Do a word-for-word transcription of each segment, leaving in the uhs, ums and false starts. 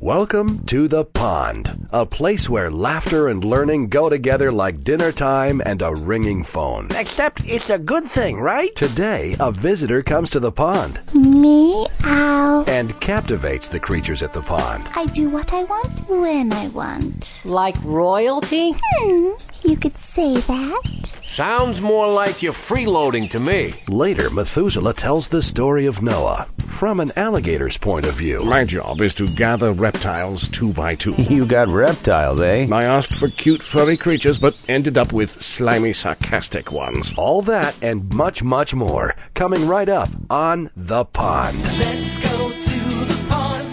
Welcome to the pond, a place where laughter and learning go together like dinner time and a ringing phone. Except it's a good thing, right? Today, a visitor comes to the pond. Meow. And captivates the creatures at the pond. I do what I want when I want. Like royalty? Hmm, you could say that. Sounds more like you're freeloading to me. Later, Methuselah tells the story of Noah from an alligator's point of view. My job is to gather reptiles two by two. You got reptiles, eh? I asked for cute, furry creatures, but ended up with slimy, sarcastic ones. All that and much, much more coming right up on The Pond. Let's go to the pond.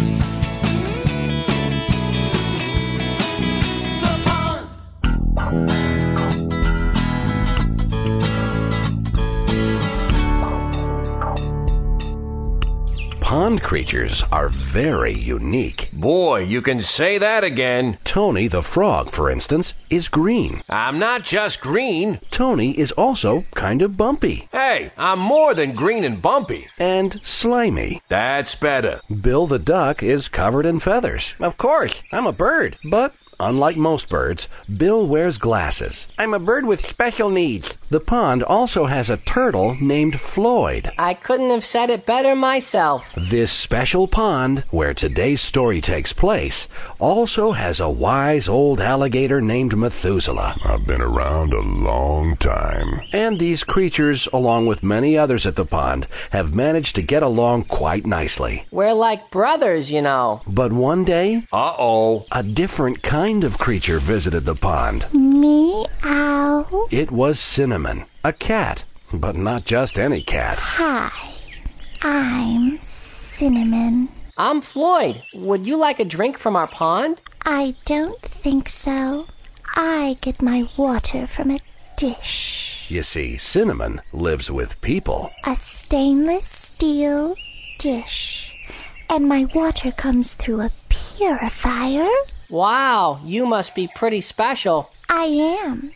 The pond. Pond creatures are very unique. Boy, you can say that again. Tony the frog, for instance, is green. I'm not just green. Tony is also kind of bumpy. Hey, I'm more than green and bumpy. And slimy. That's better. Bill the duck is covered in feathers. Of course, I'm a bird. But unlike most birds, Bill wears glasses. I'm a bird with special needs. The pond also has a turtle named Floyd. I couldn't have said it better myself. This special pond, where today's story takes place, also has a wise old alligator named Methuselah. I've been around a long time. And these creatures, along with many others at the pond, have managed to get along quite nicely. We're like brothers, you know. But one day, uh-oh, a different kind of creature visited the pond. Meow. It was Cinnamon, a cat, but not just any cat. Hi, I'm Cinnamon. I'm Floyd. Would you like a drink from our pond? I don't think so. I get my water from a dish. You see, Cinnamon lives with people. A stainless steel dish. And my water comes through a purifier. Wow, you must be pretty special. I am.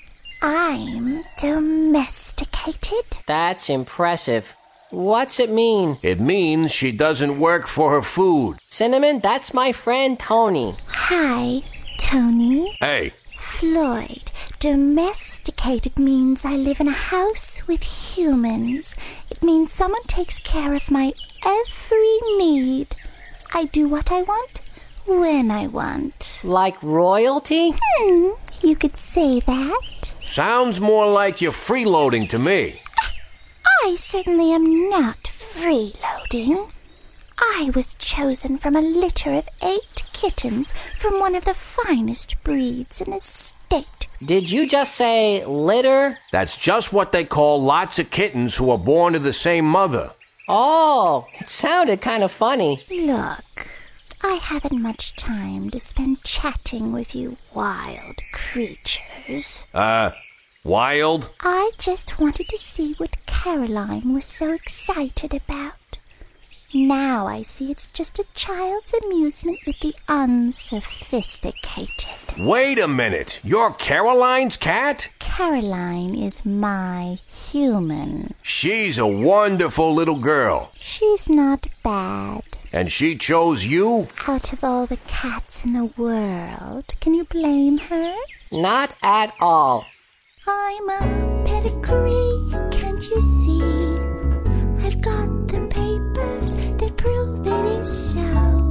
I'm domesticated. That's impressive. What's it mean? It means she doesn't work for her food. Cinnamon, that's my friend Tony. Hi, Tony. Hey. Floyd. Domesticated means I live in a house with humans. It means someone takes care of my every need. I do what I want when I want. Like royalty? Hmm, you could say that. Sounds more like you're freeloading to me. I certainly am not freeloading. I was chosen from a litter of eight kittens from one of the finest breeds in the state. Did you just say litter? That's just what they call lots of kittens who are born to the same mother. Oh, it sounded kind of funny. Look, I haven't much time to spend chatting with you wild creatures. Uh, wild? I just wanted to see what Caroline was so excited about. Now I see it's just a child's amusement with the unsophisticated. Wait a minute. You're Caroline's cat? Caroline is my human. She's a wonderful little girl. She's not bad. And she chose you? Out of all the cats in the world, can you blame her? Not at all. I'm a pedigree, can't you see? I've got the papers that prove it is so.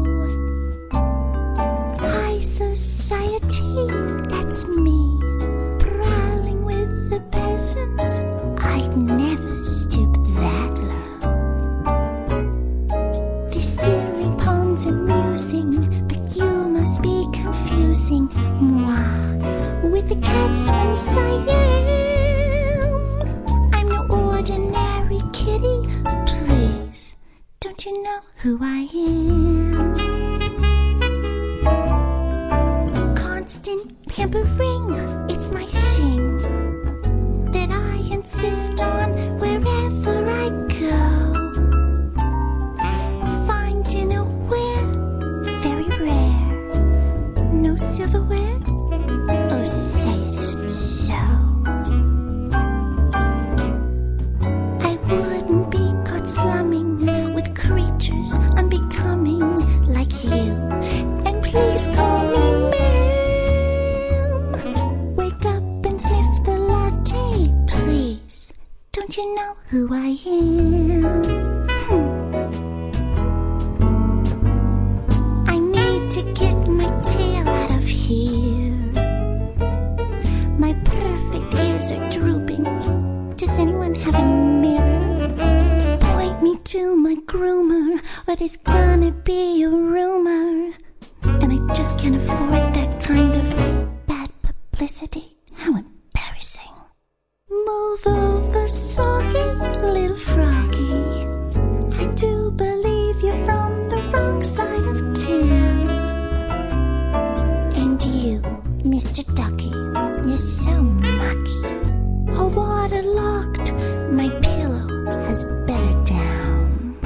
High society, that's me. Prowling with the peasants, I'd never stoop that low. This silly pond's amusing, but you must be confusing moi with the cats from Siam. I'm no ordinary kitty. Please, don't you know who I am? Constant pampering, it's my thing that I insist on wherever I go. Fine dinnerware, very rare. No silverware. Oh, say it isn't so. I wouldn't be caught slumming with creatures unbecoming. please call me ma'am. Wake up and sniff the latte, please. Don't you know who I am? Hmm. I need to get my tail out of here. My perfect ears are drooping. Does anyone have a mirror? Point me to my groomer, or there's gonna be a rumor. And I just can't afford that kind of bad publicity. How embarrassing. Move over, soggy little froggy. I do believe you're from the wrong side of town. And you, Mister Ducky, you're so mucky. A waterlogged, my pillow has better down.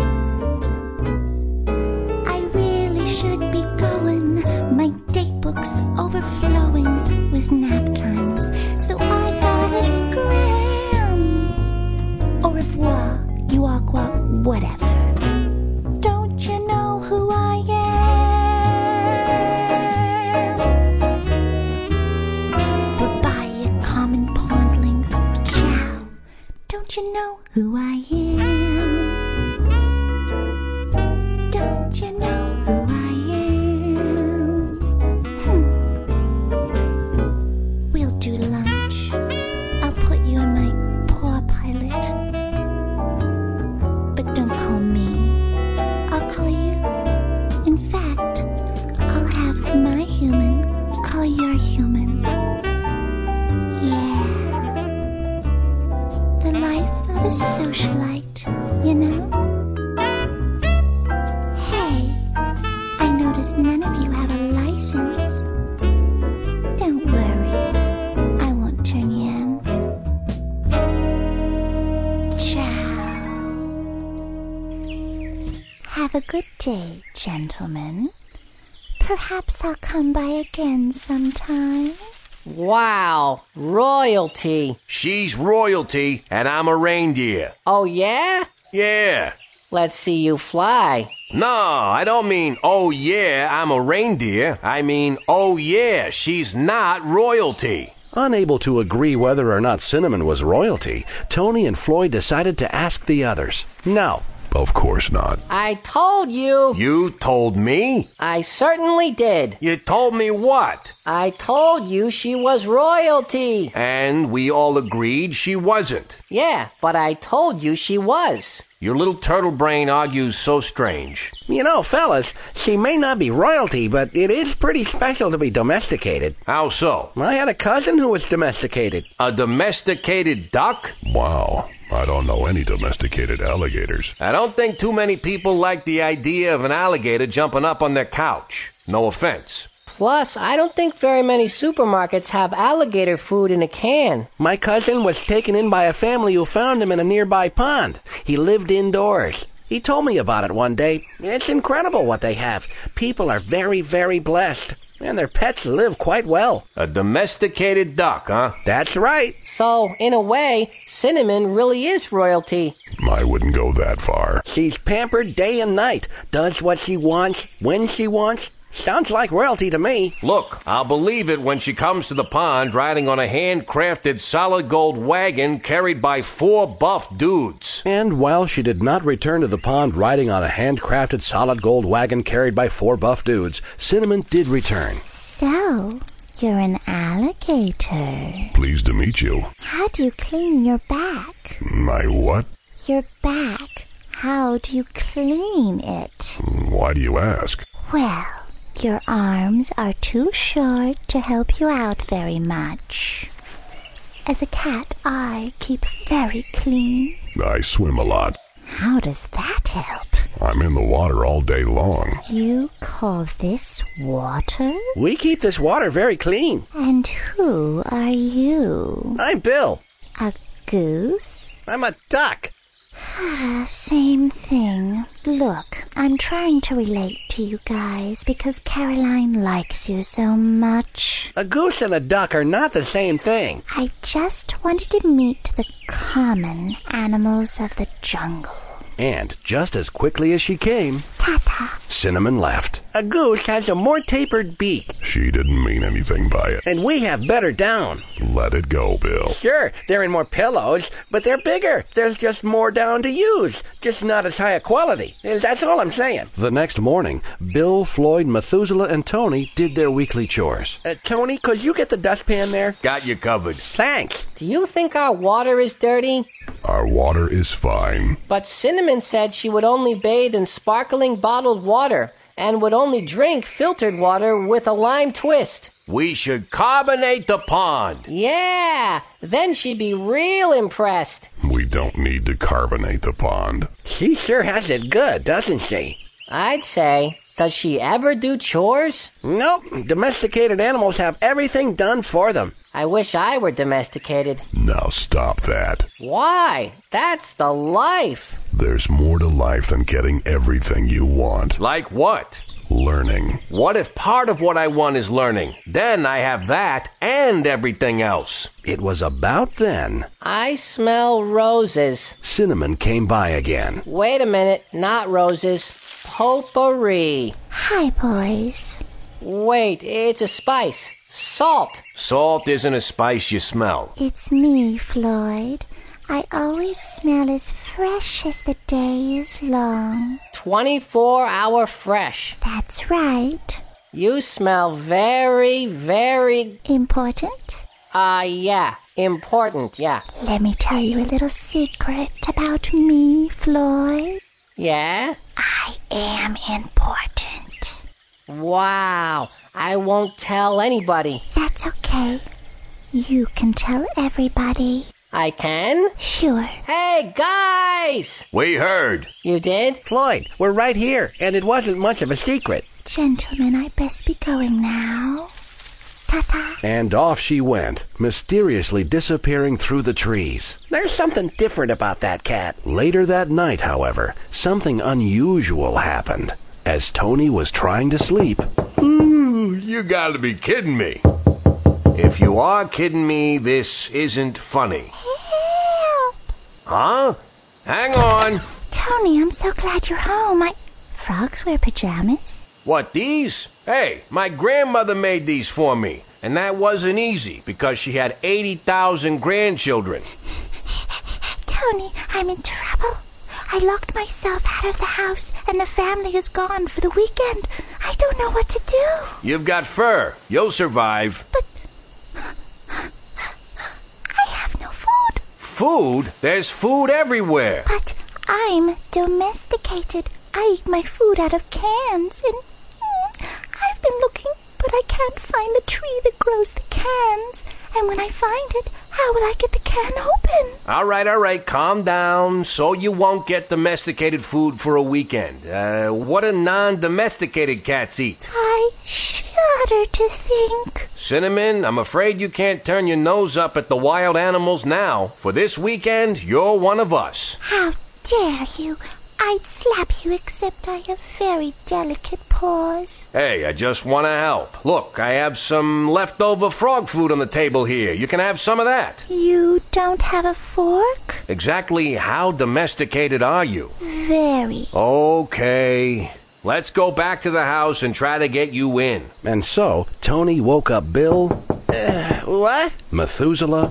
I really should be going. My date book's overflowing with nap times, so I gotta scram. Au revoir, you aqua, whatever. Don't you know who I am? Bye-bye, common pondlings. Ciao. Don't you know who I am? Don't you know who I am? Hmm. We'll do lunch. I'll put you in my paw pilot. But don't call me. I'll call you. In fact, I'll have my human call your human. Yeah. The life of a socialite, you know? Hey, I notice none of you have a license. Don't worry, I won't turn you in. Ciao. Have a good day, gentlemen. Perhaps I'll come by again sometime. Wow, royalty. She's royalty, and I'm a reindeer. Oh, yeah? Yeah. Let's see you fly. No, I don't mean, oh yeah, I'm a reindeer. I mean, oh yeah, she's not royalty. Unable to agree whether or not Cinnamon was royalty, Tony and Floyd decided to ask the others. No. Of course not. I told you. You told me? I certainly did. You told me what? I told you she was royalty. And we all agreed she wasn't. Yeah, but I told you she was. Your little turtle brain argues so strange. You know, fellas, she may not be royalty, but it is pretty special to be domesticated. How so? I had a cousin who was domesticated. A domesticated duck? Wow. I don't know any domesticated alligators. I don't think too many people like the idea of an alligator jumping up on their couch. No offense. Plus, I don't think very many supermarkets have alligator food in a can. My cousin was taken in by a family who found him in a nearby pond. He lived indoors. He told me about it one day. It's incredible what they have. People are very, very blessed. And their pets live quite well. A domesticated duck, huh? That's right. So, in a way, Cinnamon really is royalty. I wouldn't go that far. She's pampered day and night. Does what she wants, when she wants. Sounds like royalty to me. Look, I'll believe it when she comes to the pond riding on a handcrafted solid gold wagon carried by four buff dudes. And while she did not return to the pond riding on a handcrafted solid gold wagon carried by four buff dudes, Cinnamon did return. So, you're an alligator. Pleased to meet you. How do you clean your back? My what? Your back. How do you clean it? Why do you ask? Well, your arms are too short to help you out very much. As a cat, I keep very clean. I swim a lot. How does that help? I'm in the water all day long. You call this water? We keep this water very clean. And who are you? I'm Bill. A goose? I'm a duck. Same thing. Look, I'm trying to relate to you guys because Caroline likes you so much. A goose and a duck are not the same thing. I just wanted to meet the common animals of the jungle. And just as quickly as she came, Ta-ta. Cinnamon left. A goose has a more tapered beak, She didn't mean anything by it. and we have better down. Let it go, Bill. Sure, they're in more pillows, but they're bigger. There's just more down to use, just not as high a quality. That's all I'm saying. The next morning, Bill, Floyd, Methuselah, and Tony did their weekly chores. Uh, Tony, could you get the dustpan there? Got you covered. Thanks. Do you think our water is dirty? Our water is fine. But Cinnamon said she would only bathe in sparkling bottled water and would only drink filtered water with a lime twist. We should carbonate the pond. Yeah, then she'd be real impressed. We don't need to carbonate the pond. She sure has it good, doesn't she? I'd say, does she ever do chores? Nope, domesticated animals have everything done for them. I wish I were domesticated. Now stop that. Why? That's the life. There's more to life than getting everything you want. Like what? Learning. What if part of what I want is learning? Then I have that and everything else. It was about then I smell roses. Cinnamon came by again. Wait a minute, not roses. Potpourri. Hi, boys. Wait, it's a spice. Salt. Salt isn't a spice you smell. It's me, Floyd. I always smell as fresh as the day is long. twenty-four hour fresh. That's right. You smell very, very, Important? uh, yeah, important, yeah. Let me tell you a little secret about me, Floyd. Yeah? I am important. Wow, I won't tell anybody. That's okay. You can tell everybody. I can? Sure. Hey, guys! We heard. You did? Floyd, we're right here, and it wasn't much of a secret. Gentlemen, I best be going now. Ta-ta. And off she went, mysteriously disappearing through the trees. There's something different about that cat. Later that night, however, something unusual happened. As Tony was trying to sleep, Ooh, you gotta be kidding me. If you are kidding me, this isn't funny. Help! Huh? Hang on. Tony, I'm so glad you're home. I... Frogs wear pajamas? What, these? Hey, my grandmother made these for me. And that wasn't easy because she had eighty thousand grandchildren. Tony, I'm in trouble. I locked myself out of the house and the family is gone for the weekend. I don't know what to do. You've got fur. You'll survive. I have no food. Food? There's food everywhere. But I'm domesticated. I eat my food out of cans and mm, I've been looking, but I can't find the tree that grows the cans. And when I find it, how will I get the can open? All right, all right, calm down so you won't get domesticated food for a weekend. Uh, what do non-domesticated cats eat? I shudder to think. Cinnamon, I'm afraid you can't turn your nose up at the wild animals now. For this weekend, you're one of us. How dare you? I'd slap you, except I have very delicate paws. Hey, I just want to help. Look, I have some leftover frog food on the table here. You can have some of that. You don't have a fork? Exactly how domesticated are you? Very. Okay. Let's go back to the house and try to get you in. and so Tony woke up Bill, What? Methuselah,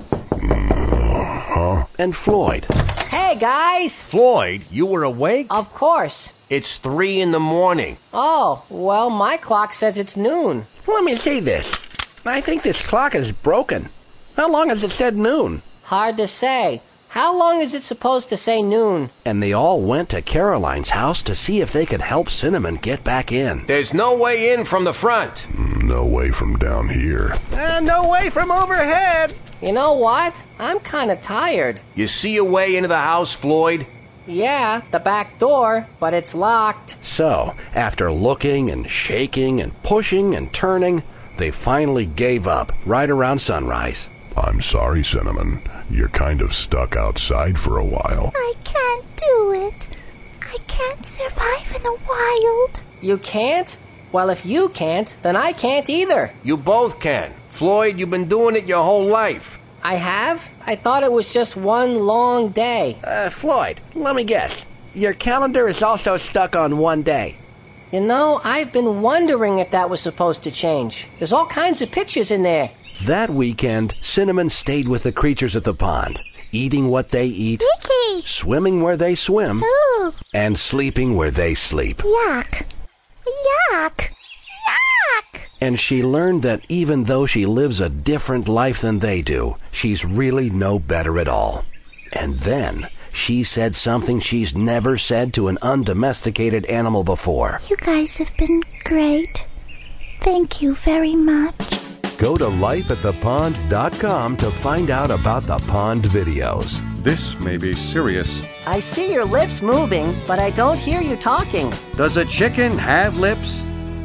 and Floyd. Hey, guys! Floyd, you were awake? Of course. It's three in the morning. Oh, well, my clock says it's noon. Let me see this. I think this clock is broken. How long has it said noon? Hard to say. How long is it supposed to say noon? And they all went to Caroline's house to see if they could help Cinnamon get back in. There's no way in from the front. No way from down here. Uh, no way from overhead. You know what? I'm kind of tired. You see a way into the house, Floyd? Yeah, the back door, but it's locked. So, after looking and shaking and pushing and turning, they finally gave up right around sunrise. I'm sorry, Cinnamon. You're kind of stuck outside for a while. I can't do it. I can't survive in the wild. You can't? Well, if you can't, then I can't either. You both can. Floyd, you've been doing it your whole life. I have? I thought it was just one long day. Uh, Floyd, let me guess. your calendar is also stuck on one day. You know, I've been wondering if that was supposed to change. There's all kinds of pictures in there. That weekend, Cinnamon stayed with the creatures at the pond, eating what they eat, Icky. swimming where they swim, Ooh. and sleeping where they sleep. Yuck. Yuck. Yuck. And she learned that even though she lives a different life than they do, she's really no better at all. And then she said something she's never said to an undomesticated animal before. You guys have been great. Thank you very much. Go to life at the pond dot com to find out about the pond videos. This may be serious. I see your lips moving, but I don't hear you talking. Does a chicken have lips?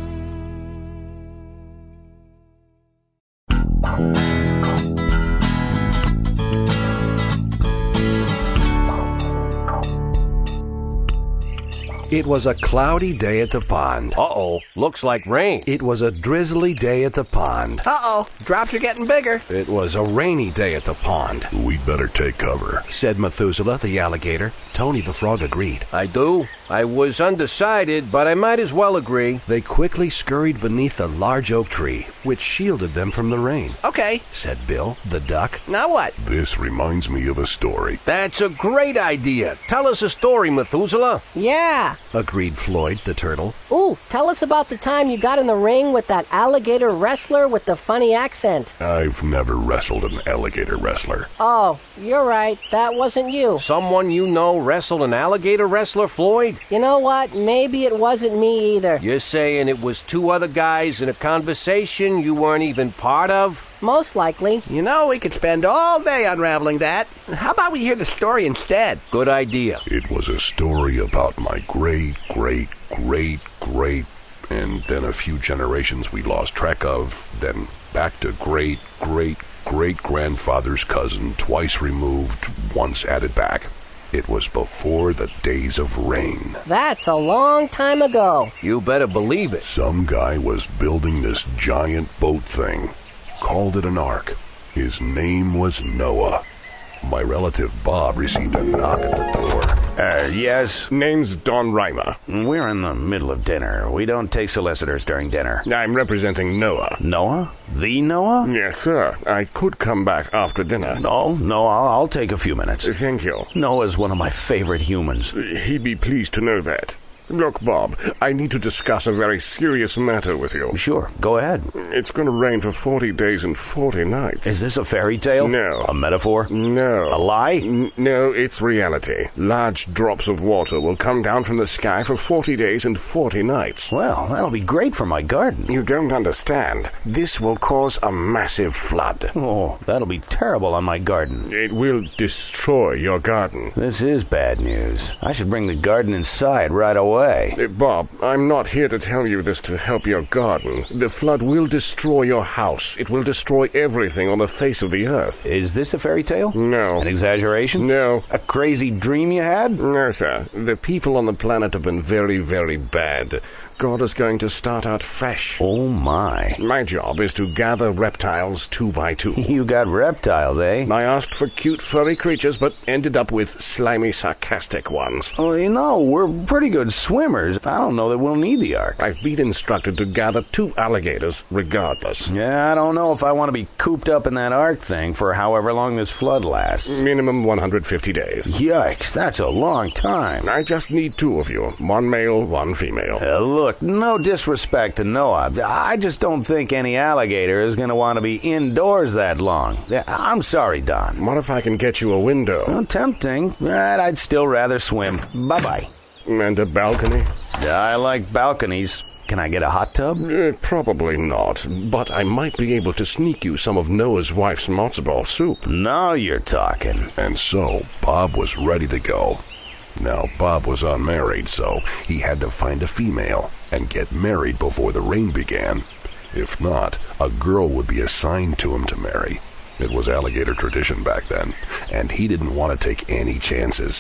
It was a cloudy day at the pond. Uh-oh, looks like rain. It was a drizzly day at the pond. Uh-oh, drops are getting bigger. It was a rainy day at the pond, We'd better take cover. said Methuselah the alligator. Tony the frog agreed. I do. I was undecided, but I might as well agree. They quickly scurried beneath a large oak tree, which shielded them from the rain, Okay, said Bill the duck. now what? This reminds me of a story. That's a great idea. Tell us a story, Methuselah. Yeah. Agreed Floyd the turtle. Ooh, tell us about the time you got in the ring with that alligator wrestler with the funny accent. I've never wrestled an alligator wrestler. Oh, you're right. That wasn't you. Someone you know wrestled an alligator wrestler, Floyd? You know what? Maybe it wasn't me either. You're saying it was two other guys in a conversation you weren't even part of? Most likely. You know, we could spend all day unraveling that. How about we hear the story instead? Good idea. It was a story about my great, great, great, great, and then a few generations we lost track of, then back to great, great, great-grandfather's cousin, twice removed, once added back. It was before the days of rain. That's a long time ago. You better believe it. Some guy was building this giant boat thing. Called it an ark. His name was Noah. My relative Bob received a knock at the door. Uh, yes? Name's Don Reimer. We're in the middle of dinner. We don't take solicitors during dinner. I'm representing Noah. Noah? The Noah? Yes, sir. I could come back after dinner. No, no, I'll, I'll take a few minutes. Thank you. Noah's one of my favorite humans. He'd be pleased to know that. Look, Bob, I need to discuss a very serious matter with you. Sure, go ahead. It's going to rain for forty days and forty nights. Is this a fairy tale? No. A metaphor? No. A lie? N- no, it's reality. Large drops of water will come down from the sky for forty days and forty nights. Well, that'll be great for my garden. You don't understand. This will cause a massive flood. Oh, that'll be terrible on my garden. It will destroy your garden. This is bad news. I should bring the garden inside right away. Uh, Bob, I'm not here to tell you this to help your garden. The flood will destroy your house. It will destroy everything on the face of the earth. Is this a fairy tale? No. An exaggeration? No. A crazy dream you had? No, sir. The people on the planet have been very, very bad. God is going to start out fresh. Oh, my. My job is to gather reptiles two by two. You got reptiles, eh? I asked for cute, furry creatures, but ended up with slimy, sarcastic ones. Well, you know, we're pretty good swimmers. I don't know that we'll need the ark. I've been instructed to gather two alligators, regardless. Yeah, I don't know if I want to be cooped up in that ark thing for however long this flood lasts. Minimum one hundred fifty days. Yikes, that's a long time. I just need two of you. One male, one female. Uh, look, no disrespect to Noah. I just don't think any alligator is going to want to be indoors that long. I'm sorry, Don. What if I can get you a window? Well, tempting, but I'd still rather swim. Bye-bye. And a balcony? I like balconies. Can I get a hot tub? Uh, probably not, but I might be able to sneak you some of Noah's wife's matzo ball soup. Now you're talking. And so Bob was ready to go. Now, Bob was unmarried, so he had to find a female and get married before the rain began. If not, a girl would be assigned to him to marry. It was alligator tradition back then, and he didn't want to take any chances.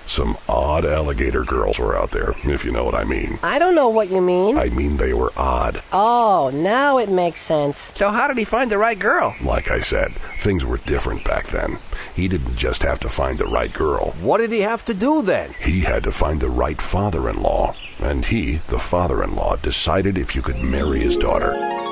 Some odd alligator girls were out there, if you know what I mean. I don't know what you mean. I mean they were odd. Oh, now it makes sense. So how did he find the right girl? Like I said, things were different back then. He didn't just have to find the right girl. What did he have to do then? He had to find the right father-in-law. And he, the father-in-law, decided if you could marry his daughter.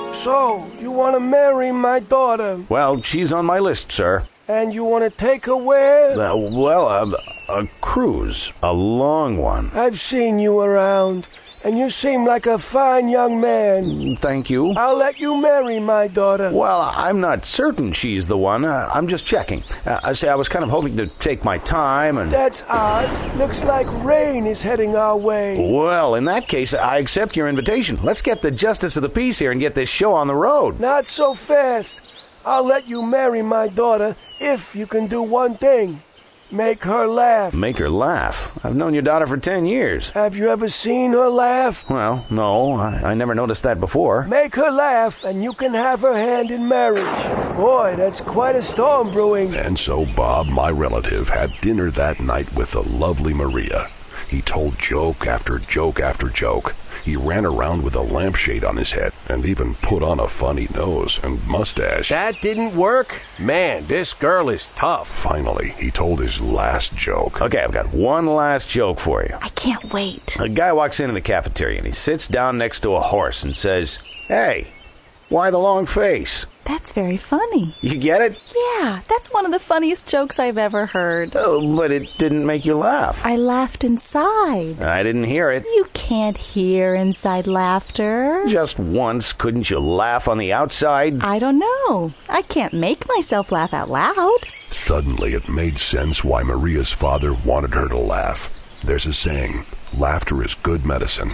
So, you want to marry my daughter? Well, she's on my list, sir. And you want to take her where? Uh, well, uh, a cruise. A long one. I've seen you around, and you seem like a fine young man. Thank you. I'll let you marry my daughter. Well, I'm not certain she's the one. Uh, I'm just checking. Uh, I say I was kind of hoping to take my time and... That's odd. Looks like rain is heading our way. Well, in that case, I accept your invitation. Let's get the justice of the peace here and get this show on the road. Not so fast. I'll let you marry my daughter if you can do one thing. Make her laugh. Make her laugh? I've known your daughter for ten years. Have you ever seen her laugh? Well, no, I, I never noticed that before. Make her laugh, and you can have her hand in marriage. Boy, that's quite a storm brewing. And so Bob, my relative, had dinner that night with the lovely Maria. He told joke after joke after joke. He ran around with a lampshade on his head and even put on a funny nose and mustache. That didn't work? Man, this girl is tough. Finally, he told his last joke. Okay, I've got one last joke for you. I can't wait. A guy walks into the cafeteria and he sits down next to a horse and says, "Hey, why the long face?" That's very funny. You get it? Yeah, that's one of the funniest jokes I've ever heard. Oh, but it didn't make you laugh. I laughed inside. I didn't hear it. You can't hear inside laughter. Just once, couldn't you laugh on the outside? I don't know. I can't make myself laugh out loud. Suddenly, it made sense why Maria's father wanted her to laugh. There's a saying, laughter is good medicine.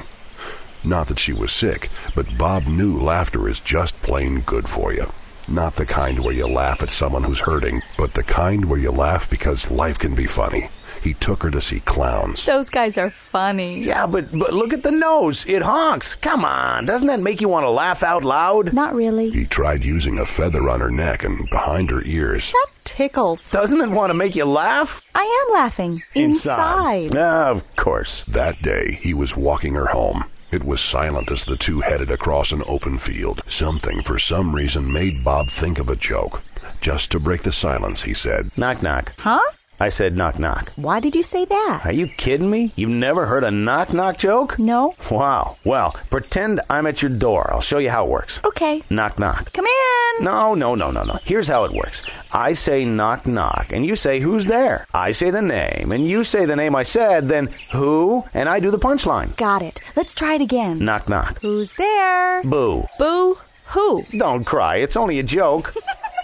Not that she was sick, but Bob knew laughter is just plain good for you. Not the kind where you laugh at someone who's hurting, but the kind where you laugh because life can be funny. He took her to see clowns. Those guys are funny. Yeah, but but look at the nose. It honks. Come on. Doesn't that make you want to laugh out loud? Not really. He tried using a feather on her neck and behind her ears. That tickles. Doesn't it want to make you laugh? I am laughing. Inside. Inside. Ah, of course. That day, he was walking her home. It was silent as the two headed across an open field. Something, for some reason, made Bob think of a joke. Just to break the silence, he said, "Knock, knock." Huh? I said knock, knock. Why did you say that? Are you kidding me? You've never heard a knock, knock joke? No. Wow. Well, pretend I'm at your door. I'll show you how it works. Okay. Knock, knock. Come in. No, no, no, no, no. Here's how it works. I say knock, knock, and you say who's there. I say the name, and you say the name I said, then who, and I do the punchline. Got it. Let's try it again. Knock, knock. Who's there? Boo. Boo. Who? Don't cry. It's only a joke.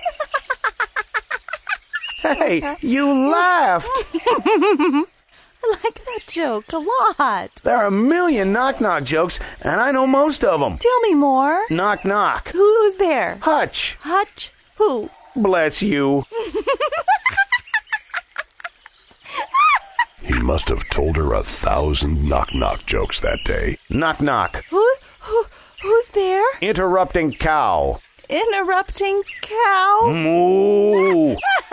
Hey, you laughed. I like that joke a lot. There are a million knock-knock jokes, and I know most of them. Tell me more. Knock, knock. Who's there? Hutch. Hutch? Who? Bless you. He must have told her a thousand knock-knock jokes that day. Knock, knock. Who? Who? Who's there? Interrupting cow. Interrupting cow? Moo.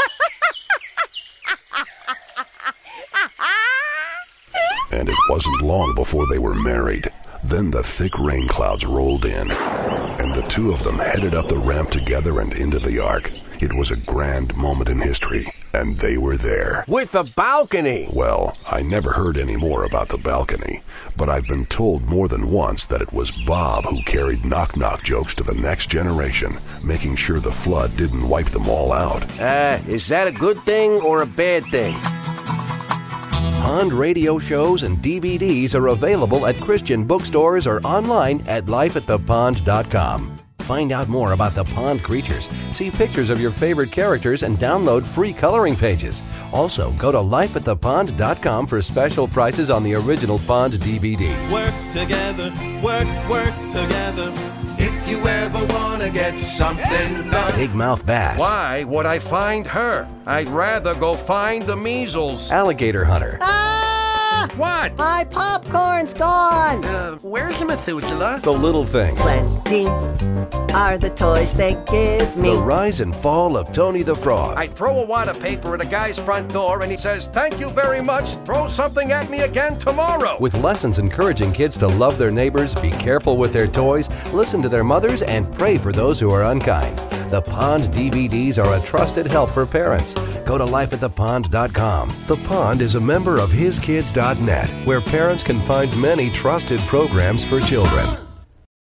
And it wasn't long before they were married. Then the thick rain clouds rolled in, and the two of them headed up the ramp together and into the ark. It was a grand moment in history, and they were there. With the balcony! Well, I never heard any more about the balcony, but I've been told more than once that it was Bob who carried knock-knock jokes to the next generation, making sure the flood didn't wipe them all out. Uh, is that a good thing or a bad thing? Pond radio shows and D V Ds are available at Christian bookstores or online at life at the pond dot com. Find out more about the pond creatures, see pictures of your favorite characters, and download free coloring pages. Also, go to life at the pond dot com for special prices on the original Pond D V D. Work together, work, work together. If you ever want to get something done. Big mouth bass. Why would I find her? I'd rather go find the measles. Alligator hunter. Ah! What? My popcorn's gone. Uh, where's the Methuselah? The little things. When D are the toys they give me. The rise and fall of Tony the Frog. I throw a wad of paper at a guy's front door and he says, "Thank you very much. Throw something at me again tomorrow." With lessons encouraging kids to love their neighbors, be careful with their toys, listen to their mothers, and pray for those who are unkind. The Pond D V Ds are a trusted help for parents. Go to life at the pond dot com. The Pond is a member of his kids dot net, where parents can find many trusted programs for children.